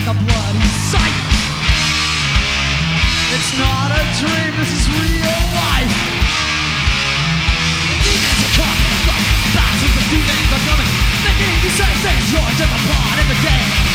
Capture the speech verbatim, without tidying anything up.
a bloody sight. It's not a dream, this is real life. The demons are coming, the thousands of demons are coming. Making you say things you're just a part of the game.